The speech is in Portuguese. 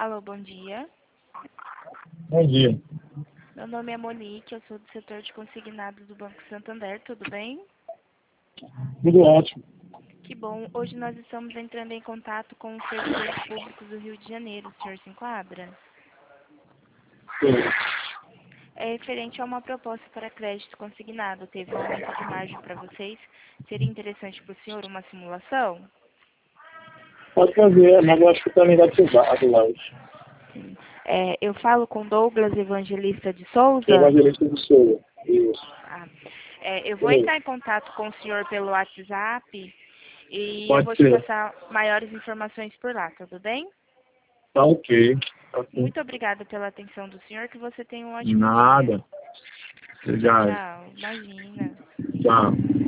Alô, bom dia. Bom dia. Meu nome é Monique, eu sou do setor de consignados do Banco Santander, tudo bem? Tudo ótimo. Que bom. Hoje nós estamos entrando em contato com os servidores públicos do Rio de Janeiro. O senhor se enquadra? Sim. É referente a uma proposta para crédito consignado. Teve um aumento de margem para vocês. Seria interessante para o senhor uma simulação? Pode fazer, mas eu acho que está negativado lá hoje. Sim. Eu falo com Douglas Evangelista de Souza. Evangelista do Souza. Isso. Ah, eu vou Beleza. entrar em contato com o senhor pelo WhatsApp e eu vou Pode te ser. passar maiores informações por lá, tudo bem? Tá ok. Tá ok. Muito obrigada pela atenção do senhor, que você tenha um ótimo dia. Nada. Tchau, Obrigado. tchau. Imagina. Tchau.